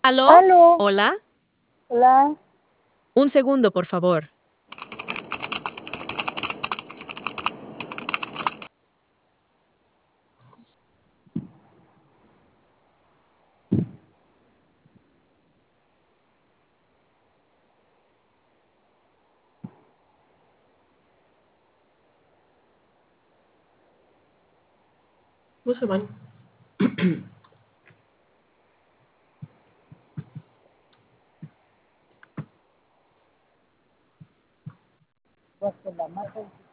¿Aló? Aló, ¿Hola? hola. Un segundo, por favor. بص بقى. Pues que la mata.